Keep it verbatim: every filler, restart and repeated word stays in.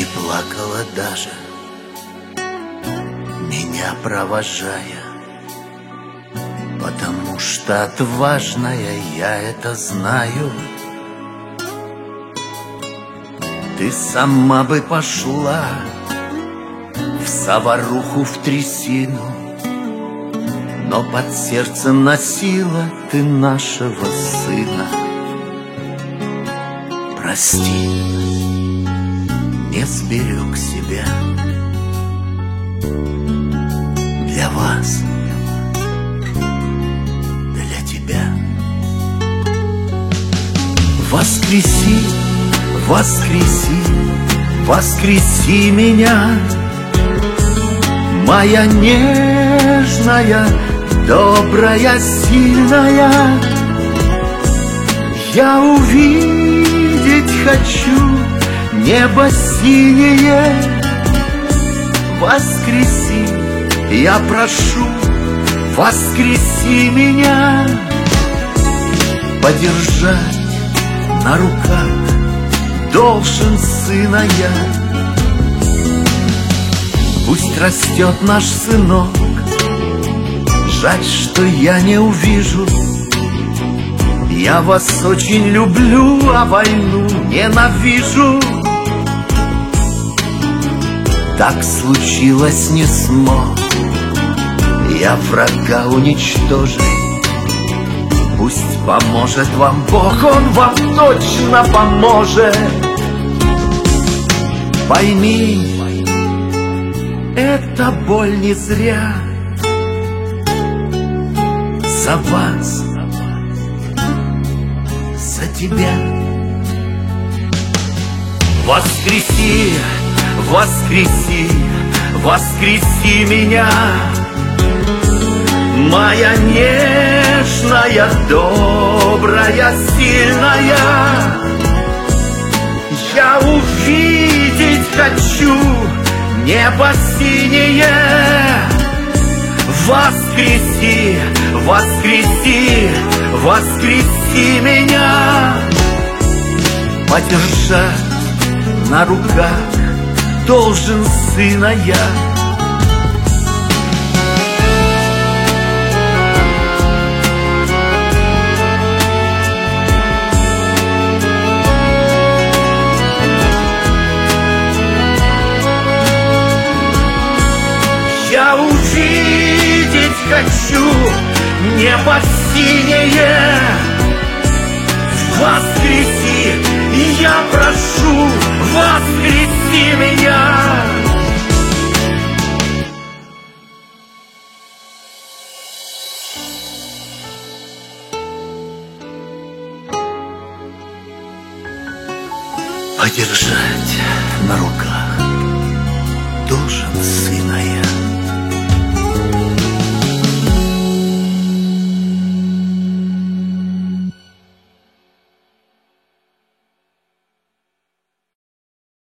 плакала даже, меня провожая, потому что отважная, я это знаю. Ты сама бы пошла в заваруху, в трясину, но под сердцем носила ты нашего сына. Прости, не сберег себя для вас, для тебя. Воскреси, воскреси, воскреси меня, моя нежная, добрая, сильная. Я увидеть хочу небо синее. Воскреси, я прошу, воскреси меня. Подержать на руках должен сына я. Пусть растет наш сынок, жаль, что я не увижу. Я вас очень люблю, а войну ненавижу. Так случилось, не смог я врага уничтожить. Пусть поможет вам Бог, Он вам точно поможет. Пойми, эта боль не зря. За вас, за тебя. Воскреси, воскреси, воскреси меня, моя нежная, добрая, сильная. Я увидеть хочу небо синее. Воскреси, воскреси, воскреси меня. Подержать на руках должен сына я. Я увидеть хочу небо синее. Воскреси, я прошу, воскреси меня. Подержать на руках должен сына я.